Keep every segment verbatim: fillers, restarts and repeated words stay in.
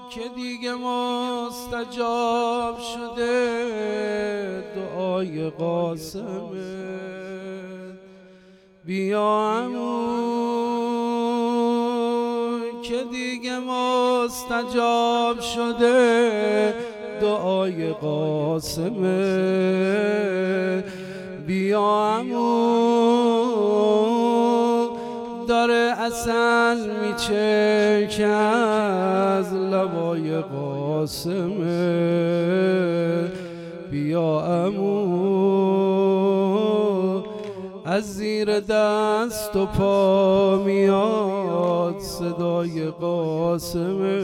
که دیگه مستجاب شده دعای قاسمه. بیا عمو که دیگه مستجاب شده دعای قاسمه. بیا عمو داره عسل میچه از لبای قاسمه. بیا عمو از زیر دست و پا میاد صدای قاسمه.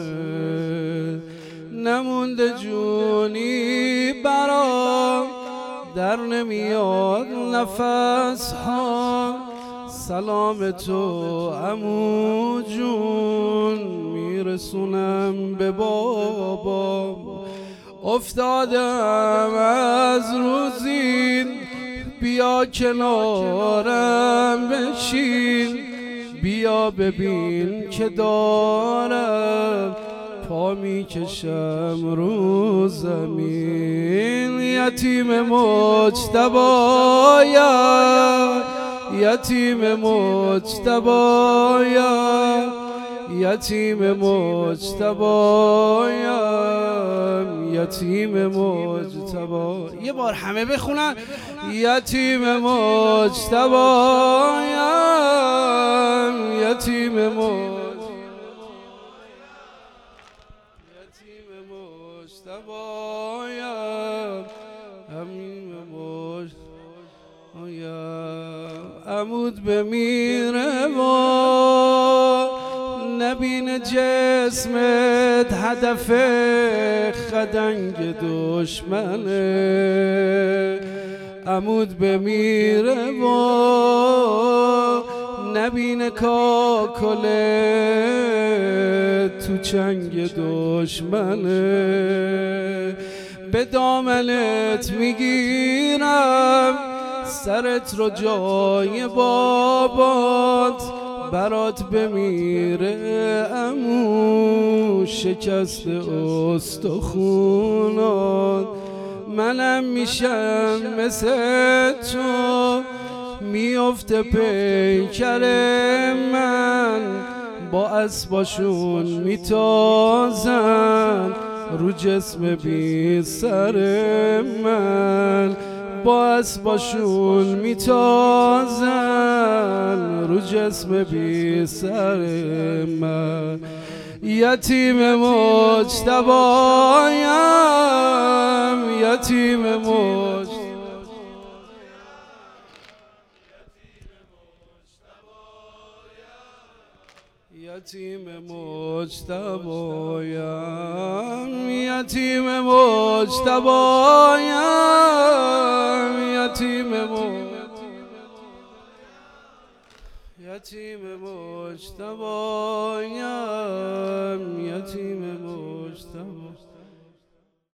نمونده جونی برام در نمیاد نفس ها. سلام تو عمو جون میرسونم به بابا. افتادم از روزین بیا کنارم بشین. بیا ببین که دارم پا میکشم رو زمین. یتیم مجتبایم یتیم مجتبایم یتیم مجتبایم یتیم مجتبا. یه بار همه بخونن. یتیم مجتبایم یتیم مجتبایم یتیم مجتبایم همین مجتبایم. عمود بمیره و نبین جسمت هدف خدنگ دشمنه. عمود بمیره و نبین کاکله تو چنگ دشمنه. به دامنت میگیرم سرت رو جای بابات برات بمیره عمو شکست استخونات. منم میشم مثل تو میفته پیکر من با اسباشون میتازن رو جسم بی سر من. با اسباشون میتازن رو جسم بی سر من. یتیم مجتبایم یتیم مجتبایم یتیم مجتبایم یتیم مجتبایم یتیم یتیم مجتبایم یتیم مجتبا.